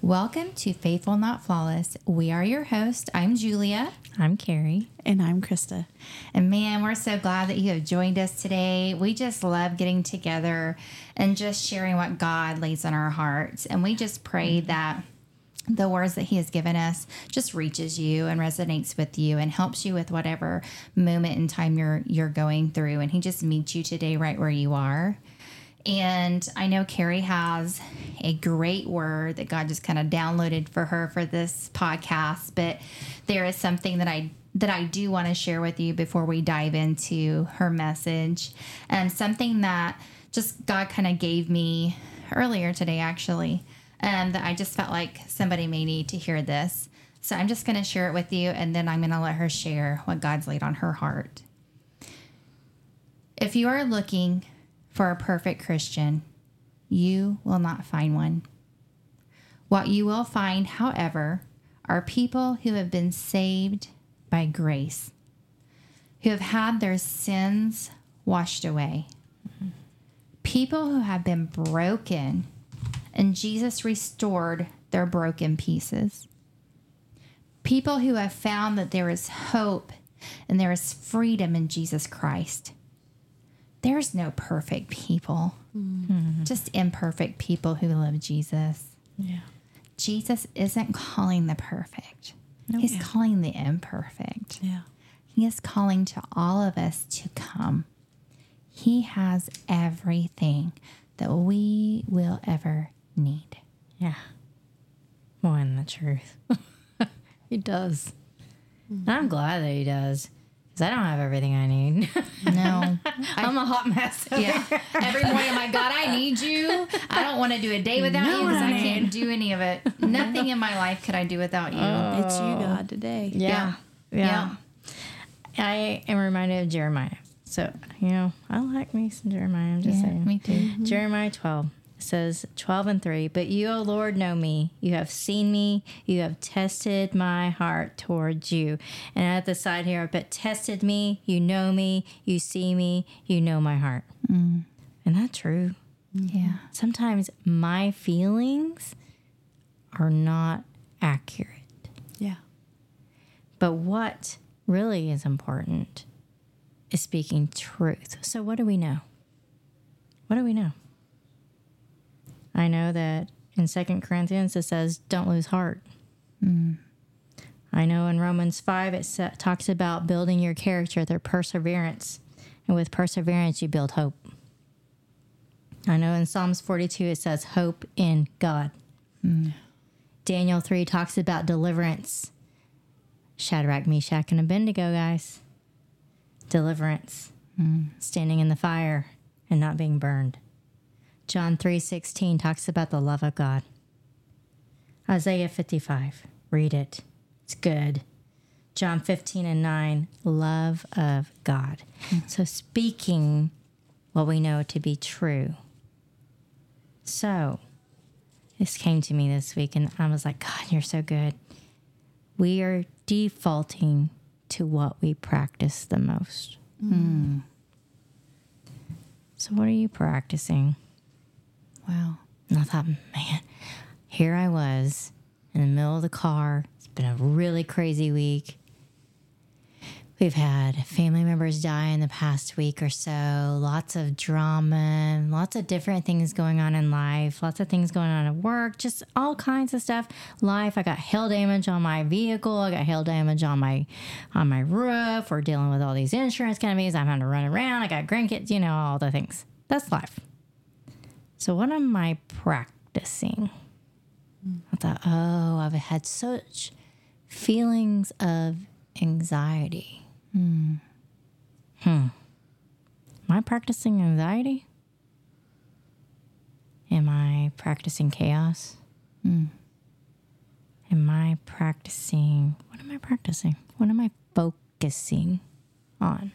Welcome to Faithful Not Flawless. We are your hosts. I'm Julia. I'm Carrie. And I'm Krista. And man, we're so glad that you have joined us today. We just love getting together and just sharing what God lays on our hearts. And we just pray that the words that he has given us just reaches you and resonates with you and helps you with whatever moment in time you're going through. And he just meets you today right where you are. And I know Carrie has a great word that God just kind of downloaded for her for this podcast, but there is something that I do want to share with you before we dive into her message. And something that just God kind of gave me earlier today, actually, that I just felt like somebody may need to hear this. So I'm just going to share it with you, and then I'm going to let her share what God's laid on her heart. If you are looking for a perfect Christian, you will not find one. What you will find, however, are people who have been saved by grace, who have had their sins washed away, people who have been broken, and Jesus restored their broken pieces, people who have found that there is hope and there is freedom in Jesus Christ. There's no perfect people, just imperfect people who love Jesus. Yeah. Jesus isn't calling the perfect. He's calling the imperfect. Yeah. He is calling to all of us to come. He has everything that we will ever need. Yeah. More than the truth. He does. And I'm glad that he does. Because I don't have everything I need. No. I'm a hot mess. Yeah. Every morning I'm like, God, I need you. I don't want to do a day without you because I can't do any of it. Nothing in my life could I do without you. It's you, God, today. Yeah. I am reminded of Jeremiah. So, I like me some Jeremiah. I'm just saying. Me too. Mm-hmm. Jeremiah 12. Says 12:3, but you, O Lord, know me. You have seen me. You have tested my heart towards you. And at the side here, I put tested me. You know me. You see me. You know my heart. And that's true. Yeah. Sometimes my feelings are not accurate. Yeah. But what really is important is speaking truth. So what do we know? What do we know? I know that in 2 Corinthians it says, don't lose heart. I know in Romans 5 it talks about building your character through perseverance. And with perseverance you build hope. I know in Psalms 42 it says, hope in God. Daniel 3 talks about deliverance. Shadrach, Meshach, and Abednego, guys. Deliverance. Standing in the fire and not being burned. John 3:16 talks about the love of God. Isaiah 55, read it. It's good. John 15:9, love of God. So speaking what we know to be true. So this came to me this week and I was like, God, you're so good. We are defaulting to what we practice the most. So what are you practicing? Wow. And I thought, man, here I was in the middle of the car. It's been a really crazy week. We've had family members die in the past week or so. Lots of drama, lots of different things going on in life. Lots of things going on at work, just all kinds of stuff. Life, I got hail damage on my vehicle. I got hail damage on my roof. We're dealing with all these insurance companies. I'm having to run around. I got grandkids, all the things. That's life. So what am I practicing? I thought, I've had such feelings of anxiety. Am I practicing anxiety? Am I practicing chaos? Am I practicing... What am I practicing? What am I focusing on?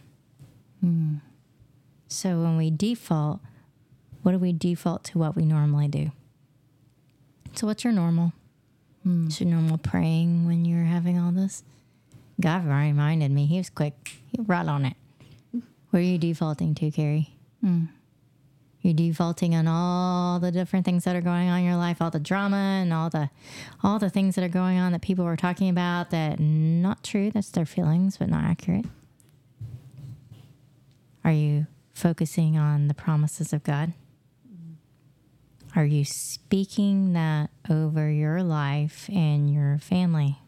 So when we default... What do we default to what we normally do? So what's your normal? Is your normal praying when you're having all this? God reminded me. He was quick. He right on it. Where are you defaulting to, Carrie? You're defaulting on all the different things that are going on in your life, all the drama and all the things that are going on that people are talking about that not true. That's their feelings, but not accurate. Are you focusing on the promises of God? Are you speaking that over your life and your family?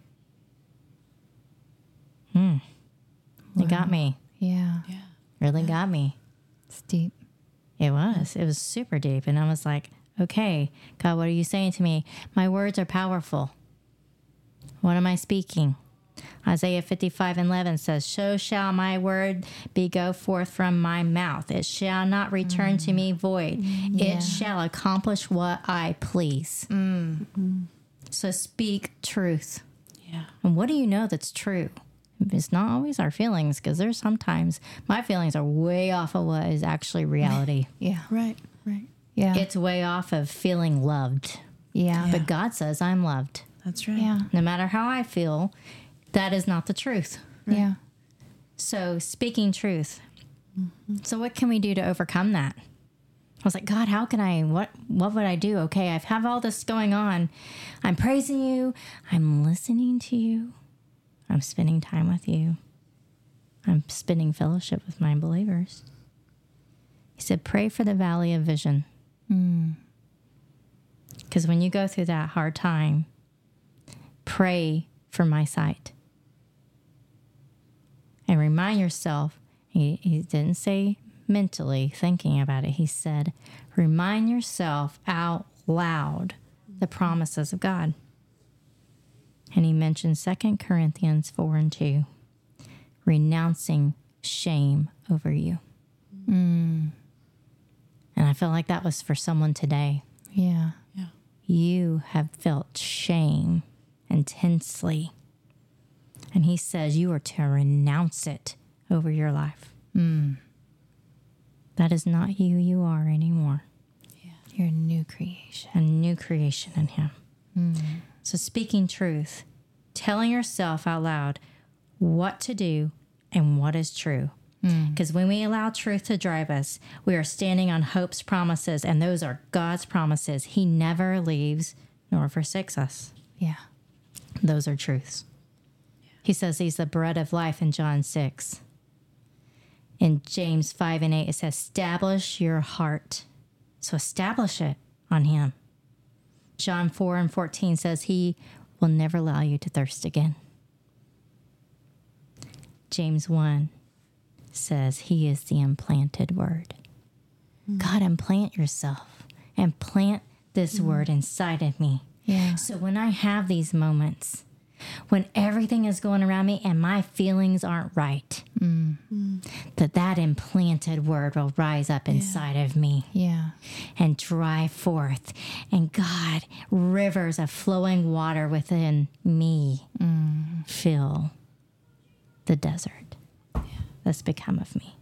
It got me. Yeah. Really got me. It's deep. It was. It was super deep. And I was like, okay, God, what are you saying to me? My words are powerful. What am I speaking? Isaiah 55:11 says, so shall my word go forth from my mouth. It shall not return to me void. It shall accomplish what I please. So speak truth. Yeah. And what do you know that's true? It's not always our feelings, because there's sometimes my feelings are way off of what is actually reality. Yeah. Right. Yeah. It's way off of feeling loved. Yeah. But God says I'm loved. That's right. Yeah. No matter how I feel, that is not the truth. Yeah. So speaking truth. So what can we do to overcome that? I was like, God, how can I, what would I do? Okay, I have all this going on. I'm praising you. I'm listening to you. I'm spending time with you. I'm spending fellowship with my believers. He said, pray for the valley of vision. Because when you go through that hard time, pray for my sight. And remind yourself, he didn't say mentally thinking about it. He said, remind yourself out loud the promises of God. And he mentioned 2 Corinthians 4:2, renouncing shame over you. And I feel like that was for someone today. Yeah. You have felt shame intensely. And he says you are to renounce it over your life. That is not who you are anymore. You're a new creation. A new creation in him. So speaking truth, telling yourself out loud what to do and what is true. Because when we allow truth to drive us, we are standing on hope's promises, and those are God's promises. He never leaves nor forsakes us. Yeah. Those are truths. He says he's the bread of life in John 6. In James 5:8, it says, establish your heart. So establish it on him. John 4:14 says he will never allow you to thirst again. James 1 says he is the implanted word. God, implant yourself and plant this word inside of me. Yeah. So when I have these moments, when everything is going around me and my feelings aren't right, that implanted word will rise up inside of me Yeah. and drive forth. And God, rivers of flowing water within me fill the desert that's become of me.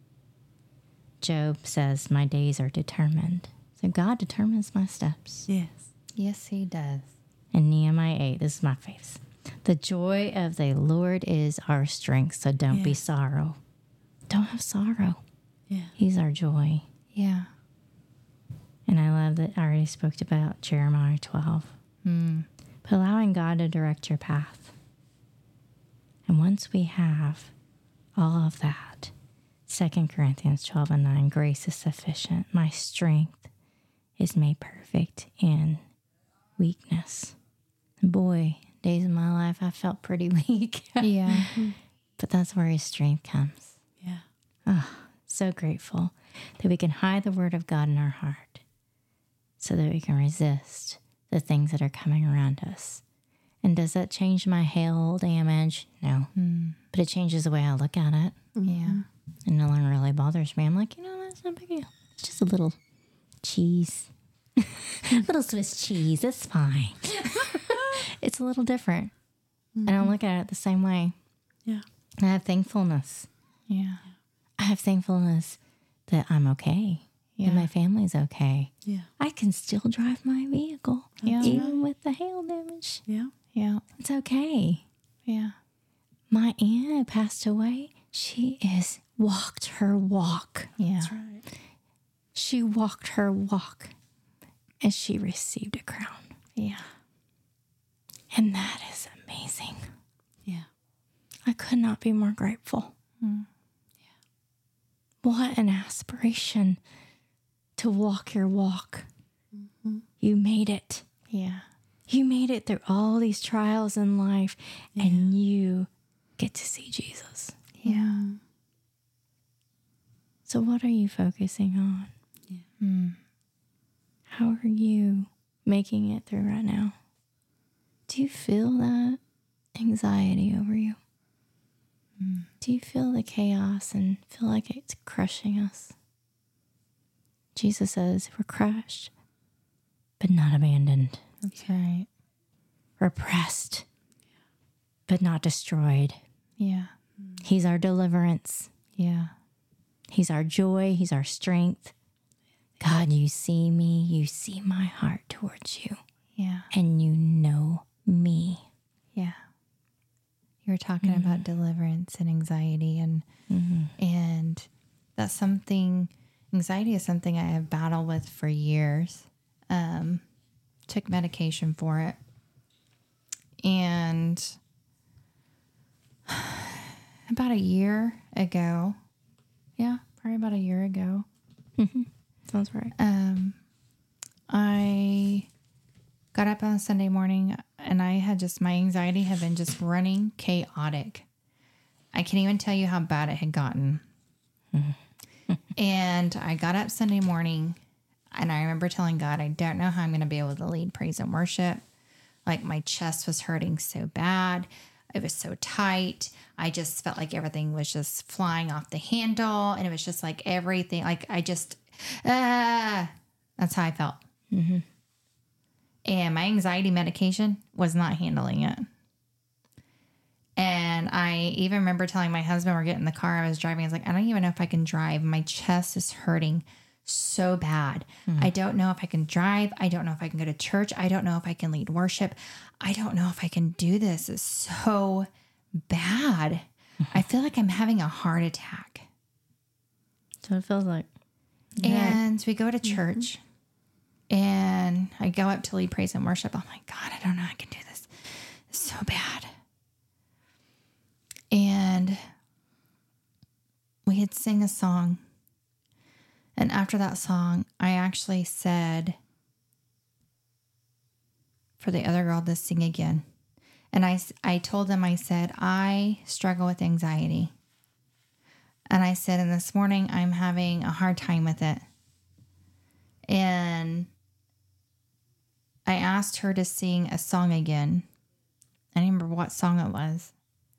Job says, my days are determined. So God determines my steps. Yes. Yes, he does. And Nehemiah 8, this is my favorite. The joy of the Lord is our strength, so don't be sorrow. Don't have sorrow. Yeah. He's our joy. Yeah. And I love that I already spoke about Jeremiah 12. But allowing God to direct your path. And once we have all of that, 2 Corinthians 12:9, grace is sufficient. My strength is made perfect in weakness. Boy, days of my life I felt pretty weak. Yeah. But that's where his strength comes. Yeah. So grateful that we can hide the word of God in our heart so that we can resist the things that are coming around us. And does that change my hail damage? No. But it changes the way I look at it. Yeah. And no longer really bothers me. I'm like, that's no big deal. It's just a little cheese. Little Swiss cheese. It's fine. It's a little different. I don't look at it the same way. Yeah. I have thankfulness. Yeah. I have thankfulness that I'm okay. Yeah. That my family's okay. Yeah. I can still drive my vehicle. Yeah. Even with the hail damage. Yeah. Yeah. It's okay. Yeah. My aunt who passed away, she is walked her walk. Yeah. That's right. She walked her walk and she received a crown. Yeah. And that is amazing. Yeah. I could not be more grateful. Yeah. What an aspiration to walk your walk. Mm-hmm. You made it. Yeah. You made it through all these trials in life, and you get to see Jesus. Yeah. So what are you focusing on? Yeah. How are you making it through right now? Do you feel that anxiety over you? Do you feel the chaos and feel like it's crushing us? Jesus says we're crushed, but not abandoned. That's right. Repressed, but not destroyed. Yeah. He's our deliverance. Yeah. He's our joy. He's our strength. God, you see me. You see my heart towards you. Yeah. And you know me. Yeah. You were talking about deliverance and anxiety and that's something, anxiety is something I have battled with for years. Took medication for it. And about a year ago, probably about a year ago, Sounds right. I got up on a Sunday morning and I had my anxiety had been just running chaotic. I can't even tell you how bad it had gotten. And I got up Sunday morning and I remember telling God, I don't know how I'm going to be able to lead praise and worship. Like my chest was hurting so bad. It was so tight. I just felt like everything was just flying off the handle. And it was just like everything, like I just, that's how I felt. Mm-hmm. And my anxiety medication was not handling it. And I even remember telling my husband, we're getting in the car, I was driving, I was like, I don't even know if I can drive. My chest is hurting so bad. I don't know if I can drive. I don't know if I can go to church. I don't know if I can lead worship. I don't know if I can do this. It's so bad. I feel like I'm having a heart attack. So it feels like. And we go to church and I go up to lead praise and worship. I'm like, God, I don't know. I can do this. It's so bad. And we had sing a song. And after that song, I actually said for the other girl to sing again. And I told them, I said, I struggle with anxiety. And I said, and this morning I'm having a hard time with it. And I asked her to sing a song again. I don't remember what song it was.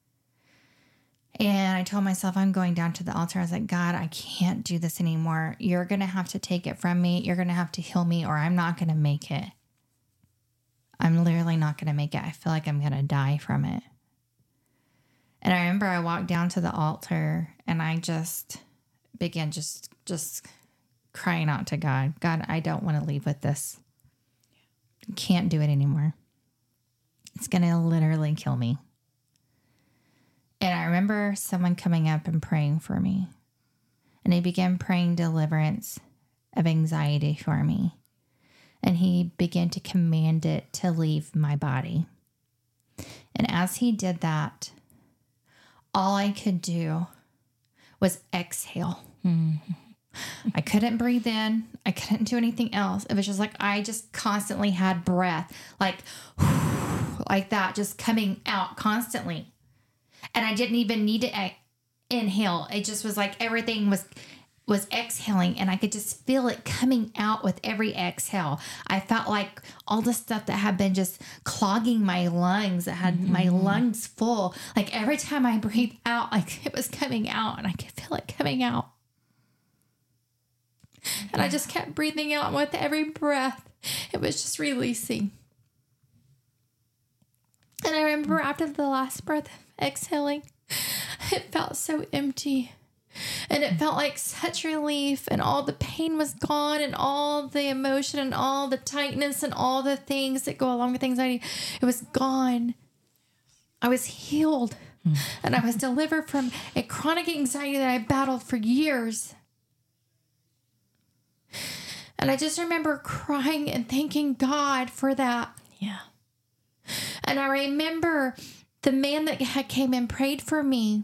And I told myself, I'm going down to the altar. I was like, God, I can't do this anymore. You're going to have to take it from me. You're going to have to heal me or I'm not going to make it. I'm literally not going to make it. I feel like I'm going to die from it. And I remember I walked down to the altar and I just began just crying out to God. God, I don't want to leave with this. Can't do it anymore. It's going to literally kill me. And I remember someone coming up and praying for me. And he began praying deliverance of anxiety for me. And he began to command it to leave my body. And as he did that, all I could do was exhale. I couldn't breathe in. I couldn't do anything else. It was just like I just constantly had breath, like that, just coming out constantly. And I didn't even need to inhale. It just was like everything was exhaling and I could just feel it coming out with every exhale. I felt like all the stuff that had been just clogging my lungs, that had my lungs full, like every time I breathed out, like it was coming out and I could feel it coming out. And I just kept breathing out with every breath. It was just releasing. And I remember after the last breath exhaling, it felt so empty. And it felt like such relief and all the pain was gone and all the emotion and all the tightness and all the things that go along with anxiety. It was gone. I was healed and I was delivered from a chronic anxiety that I battled for years. And I just remember crying and thanking God for that. Yeah. And I remember the man that had came and prayed for me.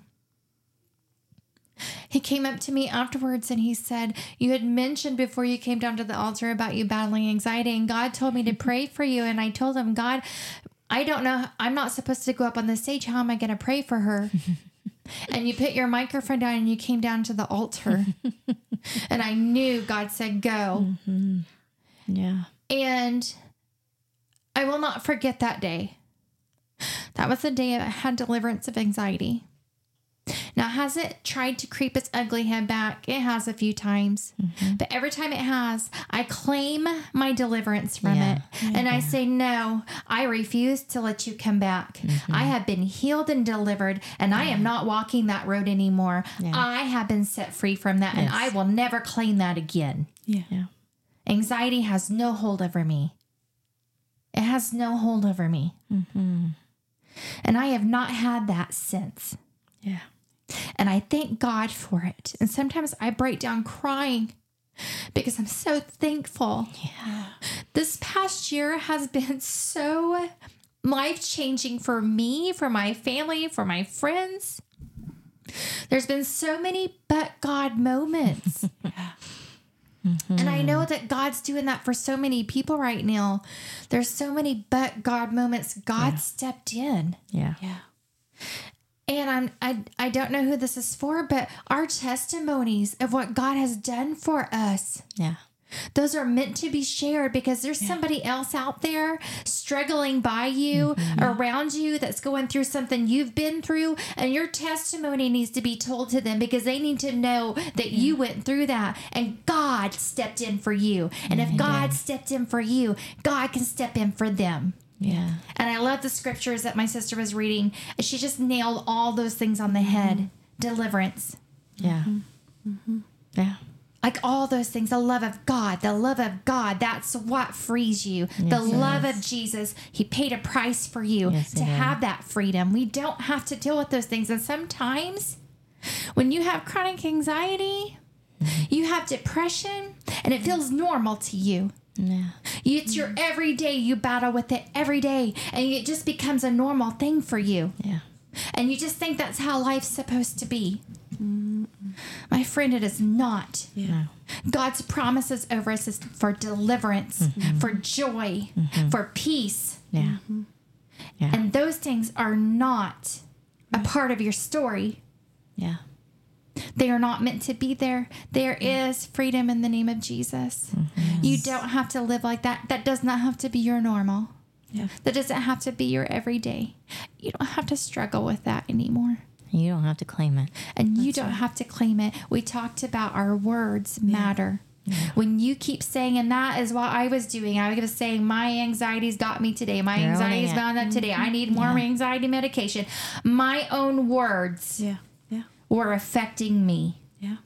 He came up to me afterwards and he said, you had mentioned before you came down to the altar about you battling anxiety, and God told me to pray for you. And I told him, God, I don't know. I'm not supposed to go up on the stage. How am I going to pray for her? And you put your microphone down and you came down to the altar. And I knew God said, go. Mm-hmm. Yeah. And I will not forget that day. That was the day I had deliverance of anxiety. Now, has it tried to creep its ugly head back? It has a few times. Mm-hmm. But every time it has, I claim my deliverance from it. And I say, no, I refuse to let you come back. Mm-hmm. I have been healed and delivered, and I am not walking that road anymore. Yeah. I have been set free from that, and I will never claim that again. Yeah. Anxiety has no hold over me. It has no hold over me. Mm-hmm. And I have not had that since. Yeah. And I thank God for it. And sometimes I break down crying because I'm so thankful. Yeah. This past year has been so life-changing for me, for my family, for my friends. There's been so many but God moments. Mm-hmm. And I know that God's doing that for so many people right now. There's so many but God moments. God stepped in. Yeah. Yeah. And I don't know who this is for, but our testimonies of what God has done for us. Yeah. Those are meant to be shared because there's somebody else out there struggling by you, around you, that's going through something you've been through. And your testimony needs to be told to them because they need to know that you went through that and God stepped in for you. And if God stepped in for you, God can step in for them. Yeah. And I love the scriptures that my sister was reading. She just nailed all those things on the head. Deliverance. Yeah. Mm-hmm. Yeah. Like all those things, the love of God, that's what frees you. Yes, the love of Jesus, he paid a price for you to have that freedom. We don't have to deal with those things. And sometimes when you have chronic anxiety, you have depression, and it feels normal to you. Yeah. It's your everyday, you battle with it every day, and it just becomes a normal thing for you. Yeah. And you just think that's how life's supposed to be. My friend, it is not. Yeah. God's promises over us is for deliverance, for joy, for peace. Yeah. Yeah. And those things are not a part of your story. Yeah. They are not meant to be there. There is freedom in the name of Jesus. You don't have to live like that. That does not have to be your normal. Yeah. That doesn't have to be your everyday. You don't have to struggle with that anymore. You don't have to claim it. And you don't have to claim it. We talked about our words matter. Yeah. When you keep saying, and that is what I was doing. I was saying, my anxiety's got me today. My anxiety's bound up today. I need more anxiety medication. My own words were affecting me. Yeah.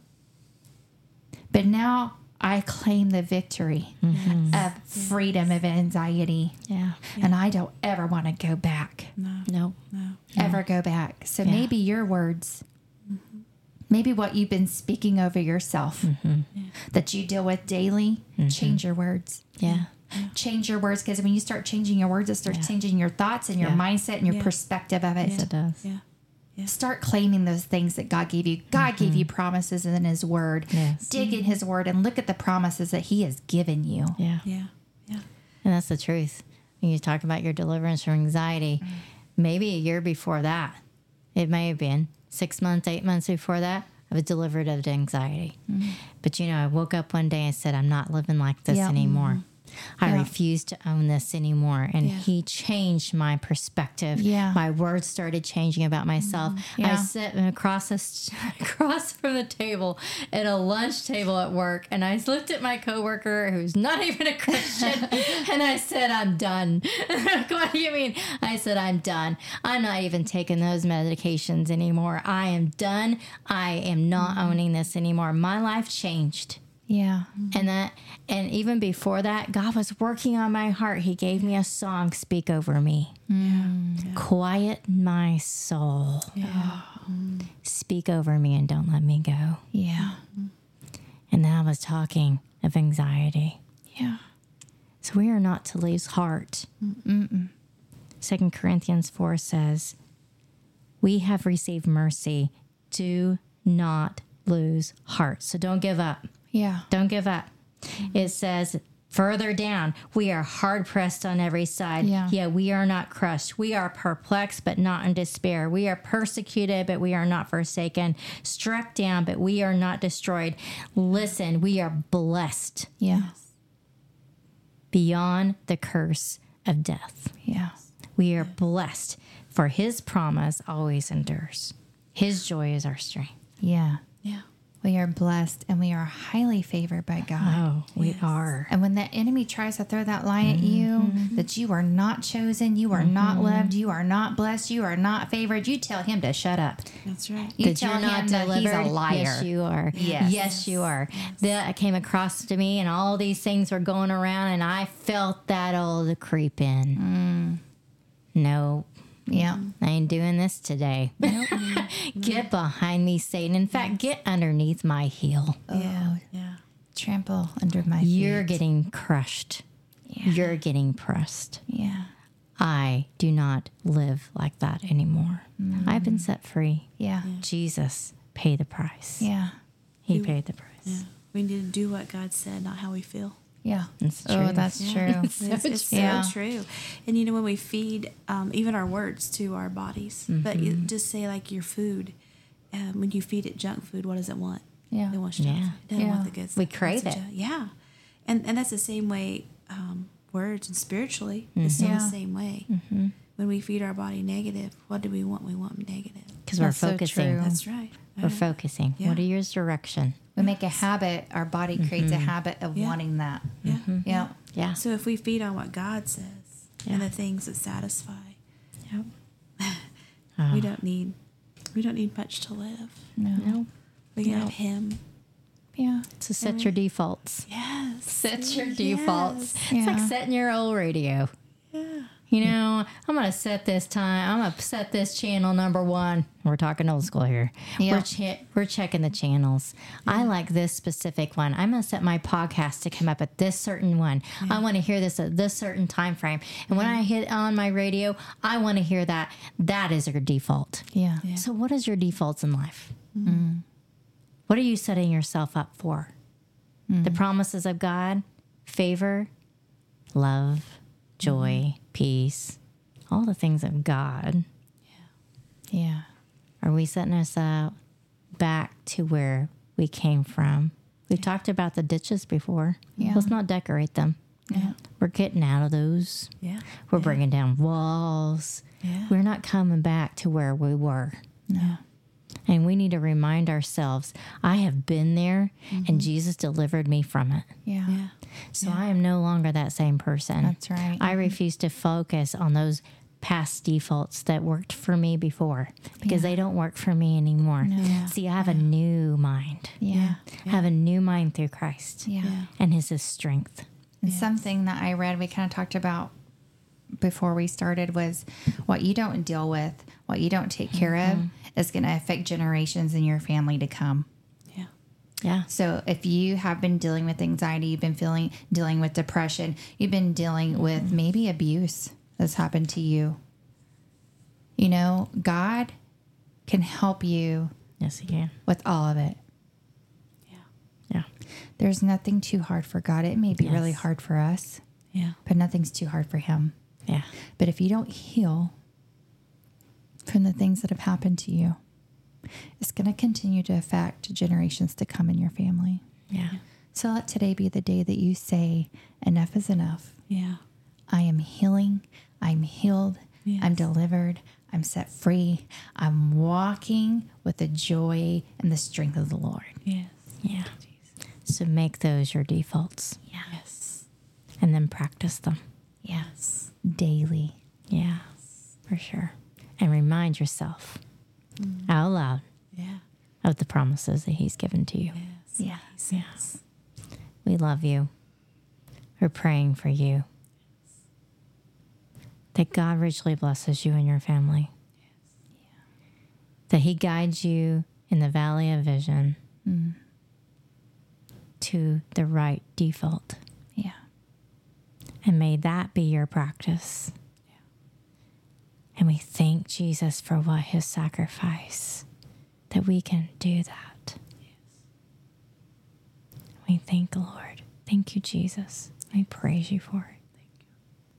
But now I claim the victory of freedom of anxiety. Yeah. And I don't ever want to go back. No. Ever go back. So maybe your words, maybe what you've been speaking over yourself that you deal with daily, change your words. Yeah. Change your words, because when you start changing your words, it starts changing your thoughts and your mindset and your perspective of it. Yes, it does. Yeah. Start claiming those things that God gave you. God gave you promises in his word. Yes. Dig in his word and look at the promises that he has given you. Yeah. Yeah. Yeah. And that's the truth. When you talk about your deliverance from anxiety, maybe a year before that, it may have been 6 months, 8 months before that, I was delivered of anxiety. But, I woke up one day and said, I'm not living like this anymore. I refuse to own this anymore. And he changed my perspective. Yeah. My words started changing about myself. Yeah. I sit across from the table at a lunch table at work, and I looked at my coworker who's not even a Christian, and I said, I'm done. What do you mean? I said, I'm done. I'm not even taking those medications anymore. I am done. I am not owning this anymore. My life changed. Yeah. And even before that, God was working on my heart. He gave me a song, Speak Over Me. Quiet my soul. Yeah. Speak over me and don't let me go. Yeah. And then I was talking of anxiety. Yeah. So we are not to lose heart. 2 Corinthians 4 says, we have received mercy. Do not lose heart. So don't give up. Yeah. Don't give up. It says further down, we are hard pressed on every side. Yeah. Yet we are not crushed. We are perplexed, but not in despair. We are persecuted, but we are not forsaken. Struck down, but we are not destroyed. Listen, we are blessed Yeah. beyond the curse of death. Yeah. We are blessed, for his promise always endures. His joy is our strength. Yeah. Yeah. We are blessed and we are highly favored by God. Oh, we are. And when the enemy tries to throw that lie at you, that you are not chosen, you are not loved, you are not blessed, you are not favored, you tell him to shut up. That's right. You tell him that he's a liar. Yes, you are. Yes. Yes, you are. That came across to me, and all these things were going around, and I felt that old creep in. No, Yeah. I ain't doing this today. Get behind me, Satan. In fact, get underneath my heel. Yeah. Yeah. Trample under my You're feet. getting crushed. You're getting pressed. Yeah. I do not live like that anymore. I've been set free. Yeah. Jesus paid the price. Yeah. He paid the price. Yeah. We need to do what God said, not how we feel. Yeah. It's Oh, true. that's true. It's so Yeah. true. And you know, when we feed even our words to our bodies, but you just say like your food, when you feed it junk food, what does it want? Yeah. It wants junk Yeah. food. It doesn't want Yeah. the good stuff. We It wants crave the it. junk. Yeah. And that's the same way words and spiritually. It's still Yeah. the same way. When we feed our body negative, what do we want? We want negative. Because we're That's so focusing. true. That's right. We're focusing. Yeah. What are yours direction? We make a habit, our body creates a habit of Yeah. wanting that. Yeah. Yeah. Yeah. So if we feed on what God says and the things that satisfy, Yep. we don't need much to live. No. We can No. have Him. Yeah. So set your defaults. Yes. Set your defaults. Yeah. It's like setting your old radio. Yeah. You know, I'm going to set this time. I'm going to set this channel number 1. We're talking old school here. Yeah. We're checking the channels. I like this specific one. I'm going to set my podcast to come up at this certain one. I want to hear this at this certain time frame. And when I hit on my radio, I want to hear that. That is your default. Yeah. Yeah. So what is your defaults in life? What are you setting yourself up for? The promises of God, favor, love, joy, peace, all the things of God. Yeah. Are we setting us up back to where we came from? We've talked about the ditches before. Yeah. Let's not decorate them. Yeah. We're getting out of those. Yeah. We're bringing down walls. Yeah. We're not coming back to where we were. No. And we need to remind ourselves, I have been there and Jesus delivered me from it. Yeah. Yeah. So I am no longer that same person. That's right. I refuse to focus on those past defaults that worked for me before because they don't work for me anymore. Yeah. See, I have a new mind. Yeah. I have a new mind through Christ Yeah. Yeah. and his strength. And something that I read, we kind of talked about before we started, was what you don't deal with, what you don't take care of, is going to affect generations in your family to come. Yeah. Yeah. So if you have been dealing with anxiety, you've been dealing with depression, you've been dealing with maybe abuse that's happened to you, you know, God can help you Yes, he can. with all of it. Yeah. Yeah. There's nothing too hard for God. It may be Yes. really hard for us, Yeah. but nothing's too hard for him. Yeah. But if you don't heal from the things that have happened to you, it's going to continue to affect generations to come in your family. Yeah. So let today be the day that you say, enough is enough. Yeah. I am healing. I'm healed. Yes. I'm delivered. I'm set free. I'm walking with the joy and the strength of the Lord. Yes. Yeah. So make those your defaults Yes. and then practice them. Yes. Daily. Yeah, for sure. And remind yourself out loud Yeah. of the promises that he's given to you. Yes. Yeah. Yes. We love you. We're praying for you. That God richly blesses you and your family. That he guides you in the valley of vision. to the right default. Yeah. And may that be your practice. And we thank Jesus for what his sacrifice, that we can do that. We thank the Lord. Thank you, Jesus. We praise you for it.